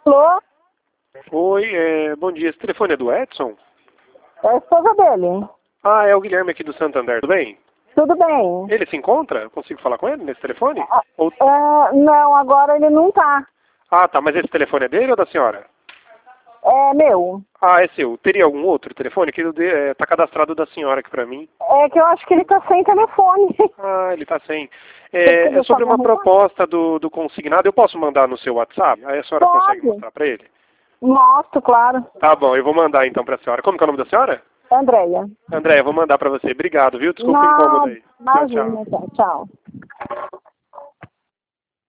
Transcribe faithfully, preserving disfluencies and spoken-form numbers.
Alô? Oi, é, bom dia. Esse telefone é do Edson? É a esposa dele. Ah, é o Guilherme aqui do Santander, tudo bem? Tudo bem? Ele se encontra? Eu consigo falar com ele nesse telefone? Ah, Ou... é, não, agora ele não tá. Ah, tá, mas esse telefone é dele ou da senhora? É meu. Ah, é seu. Teria algum outro telefone? Que é, tá cadastrado da senhora aqui pra mim. É que eu acho que ele tá sem telefone. Ah, ele tá sem. Você É, quer é sobre deixar uma me arrumar? proposta do, do consignado. Eu posso mandar no seu WhatsApp? Aí a senhora consegue Pode. mostrar pra ele? Mostro, claro. Tá bom, eu vou mandar então pra senhora. Como que é o nome da senhora? Andréia. André, eu vou mandar pra você. Obrigado, viu? Desculpa o incômodo Não, aí. Tchau, tchau. imagina, tchau. tchau.